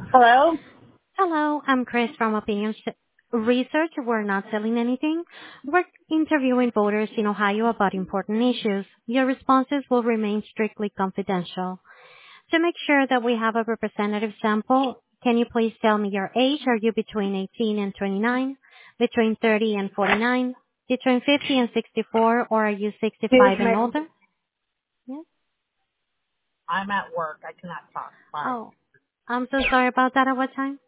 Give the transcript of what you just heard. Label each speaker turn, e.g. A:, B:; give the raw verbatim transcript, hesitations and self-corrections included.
A: Hello?
B: Hello, I'm Chris from Opinion Sh- Research. We're not selling anything. We're interviewing voters in Ohio about important issues. Your responses will remain strictly confidential. To make sure that we have a representative sample, can you please tell me your age? Are you between eighteen and twenty-nine, between thirty and forty-nine, between fifty and sixty-four, or are you
A: Excuse
B: sixty-five and
A: me.
B: older? Yes.
A: I'm at work. I cannot talk. Bye.
B: Oh, I'm so sorry about that. At what time?